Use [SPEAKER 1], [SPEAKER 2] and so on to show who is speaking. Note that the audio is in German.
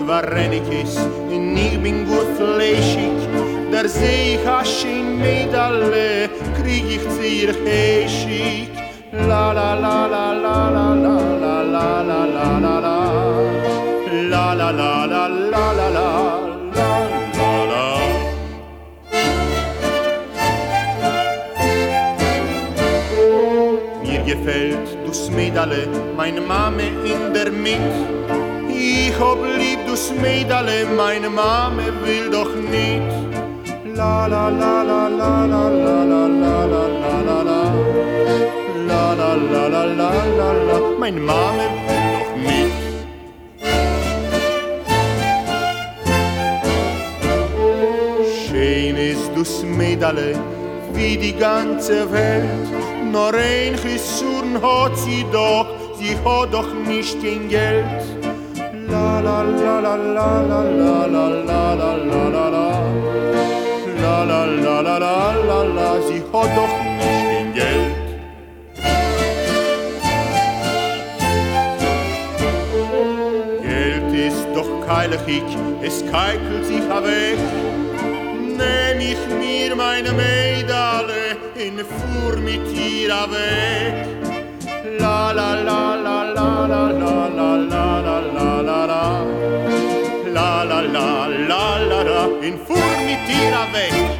[SPEAKER 1] Varenikis, und ich bin gut fleischig. Da seh ich a schön Medaille, krieg ich zieh heischig. La la la la la la la la la la la la la la la la la la la la. Gefällt dus Medaille, meine Mame in der Mit. Ich hab lieb dus Medaille, meine Mame will doch nicht. La la la la la la la la la la la la la la la la la la la, meine Mame will doch nicht. Schön ist dus Medaille, wie die ganze Welt. Nur ein Chissurn hat sie hat doch nicht kein Geld. La la la la la la la la la la la la la la la la la la la, sie hat doch nicht kein Geld. Geld ist doch keilig, es keikelt sich weg. Nehm ich mir meine Medaille und fuhr mit ihr weg. La la la la la la la la la la la la la la la la la la la und fuhr mit ihr weg.